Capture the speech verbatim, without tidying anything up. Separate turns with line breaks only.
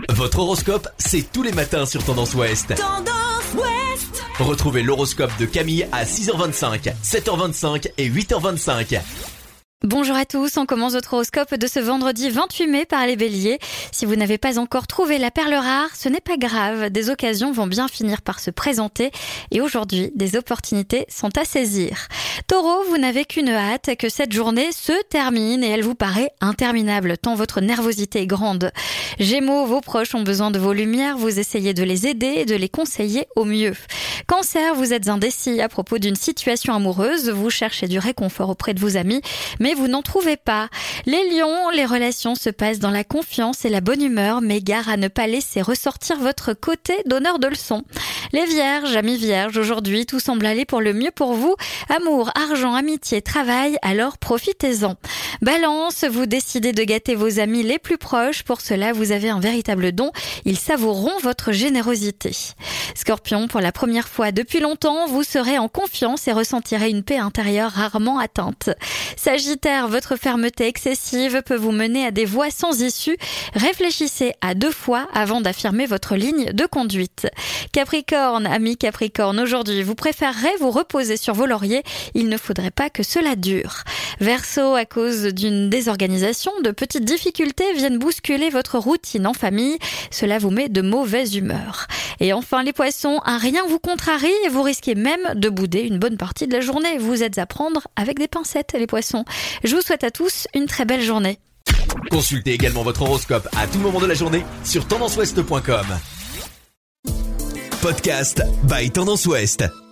Votre horoscope, c'est tous les matins sur Tendance Ouest.
Tendance Ouest.
Retrouvez l'horoscope de Camille à six heures vingt-cinq, sept heures vingt-cinq et huit heures vingt-cinq.
Bonjour à tous, on commence votre horoscope de ce vendredi vingt-huit mai par les béliers. Si vous n'avez pas encore trouvé la perle rare, ce n'est pas grave, des occasions vont bien finir par se présenter et aujourd'hui, des opportunités sont à saisir. Taureau, vous n'avez qu'une hâte, que cette journée se termine et elle vous paraît interminable tant votre nervosité est grande. Gémeaux, vos proches ont besoin de vos lumières, vous essayez de les aider et de les conseiller au mieux. Cancer, vous êtes indécis à propos d'une situation amoureuse, vous cherchez du réconfort auprès de vos amis, mais vous n'en trouvez pas. Les lions, les relations se passent dans la confiance et la bonne humeur, mais gare à ne pas laisser ressortir votre côté donneur de leçons. Les vierges, amis vierges, aujourd'hui tout semble aller pour le mieux pour vous. Amour, argent, amitié, travail, alors profitez-en. Balance, vous décidez de gâter vos amis les plus proches, pour cela vous avez un véritable don, ils savoureront votre générosité. Scorpion, pour la première fois depuis longtemps, vous serez en confiance et ressentirez une paix intérieure rarement atteinte. Sagittaire, votre fermeté excessive peut vous mener à des voies sans issue. Réfléchissez à deux fois avant d'affirmer votre ligne de conduite. Capricorne, ami Capricorne, aujourd'hui, vous préférerez vous reposer sur vos lauriers. Il ne faudrait pas que cela dure. Verseau, à cause d'une désorganisation, de petites difficultés viennent bousculer votre routine en famille. Cela vous met de mauvaise humeur. Et enfin, les poissons, un rien vous contrarie et vous risquez même de bouder une bonne partie de la journée. Vous êtes à prendre avec des pincettes, les poissons. Je vous souhaite à tous une très belle journée.
Consultez également votre horoscope à tout moment de la journée sur tendance ouest point com. Podcast by Tendance Ouest.